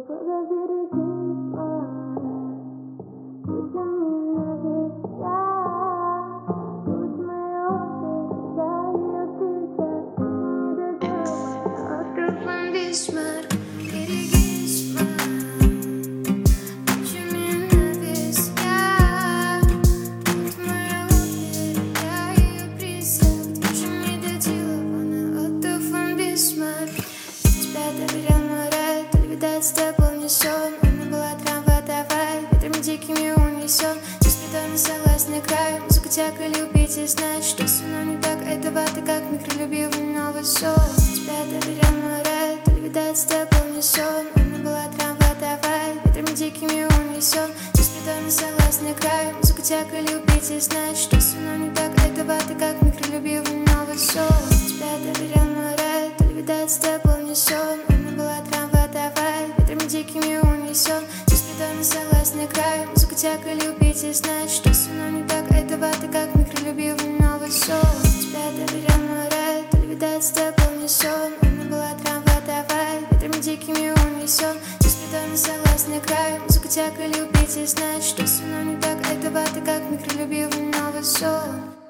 Никуда берегись, будь мне весь я, будь моя опера, я ее призрак, не доделанная. Остров Бисмарк, берегись, будь мне весь я, будь моя опера, я ее призрак, тоже не доделанная. Остров Бисмарк, тебя доверял мой рай, то ли видать с тобой не сон. У меня была трамвай, давай ветрами дикими унесен. Здесь никто не согласный край, музыка тяга любить и знать, что со мной не так. Этого ты как микролюбивый новый сон. Тебя доверял мой рай, то ли видать с тобой не сон. У меня была трамвай, давай ветрами дикими унесен. Здесь никто не согласный край, музыка тяга любить и знать, что со мной не так. Этого ты как микролюбивый новый сон. Тебя доверял мой рай, то ли видать с тобой не сон. У меня была трамвай, давай ветрами дикими унесен. Здесь никто не согласный край, музыка тяга любить и знать, что со мной не так. Этого ты как микролюбивый новый сон. Тебя доверял мой рай, то ли видать с тобой не сон. У меня была трамвай, давай ветрами дикими унесен. Здесь никто не согласный край, музыка тяга любить и знать, что со мной не так. Этого ты как микролюбивый новый сон.